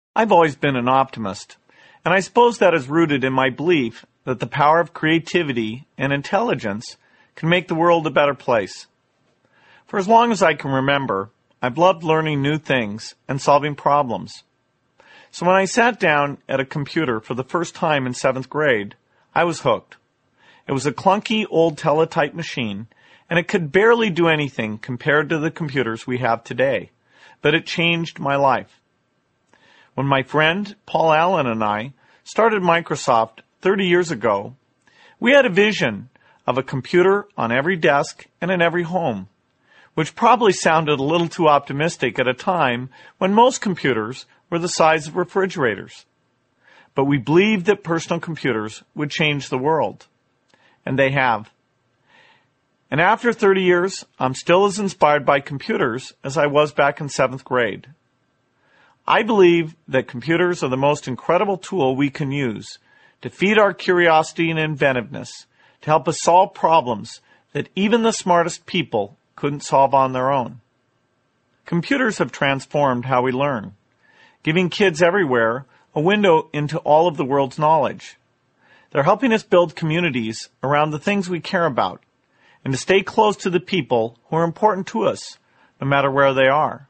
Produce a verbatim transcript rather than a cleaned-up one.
I've always been an optimist, and I suppose that is rooted in my belief that the power of creativity and intelligence can make the world a better place. For as long as I can remember, I've loved learning new things and solving problems. So when I sat down at a computer for the first time in seventh grade, I was hooked. It was a clunky old teletype machine, and it could barely do anything compared to the computers we have today, but it changed my life. When my friend Paul Allen and I started Microsoft thirty years ago, we had a vision of a computer on every desk and in every home, which probably sounded a little too optimistic at a time when most computers were the size of refrigerators. But we believed that personal computers would change the world, and they have. And after thirty years, I'm still as inspired by computers as I was back in seventh grade. I believe that computers are the most incredible tool we can use to feed our curiosity and inventiveness, to help us solve problems that even the smartest people couldn't solve on their own. Computers have transformed how we learn, giving kids everywhere a window into all of the world's knowledge. They're helping us build communities around the things we care about and to stay close to the people who are important to us, no matter where they are.